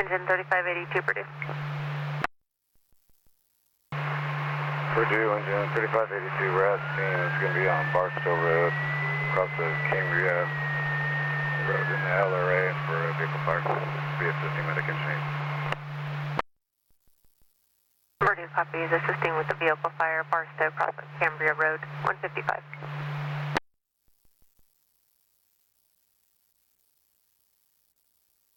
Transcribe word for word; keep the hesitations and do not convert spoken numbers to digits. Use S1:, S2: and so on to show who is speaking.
S1: engine thirty-five eighty-two, Purdue.
S2: Purdue, engine thirty-five eighty-two, we're at scene. It's going to be on Barstow Road, across the Cambria Road in the L R A for a vehicle fire. Be assisting medic engineer.
S1: Purdue copies, assisting with the vehicle fire, Barstow, across the Cambria Road, one fifty-five.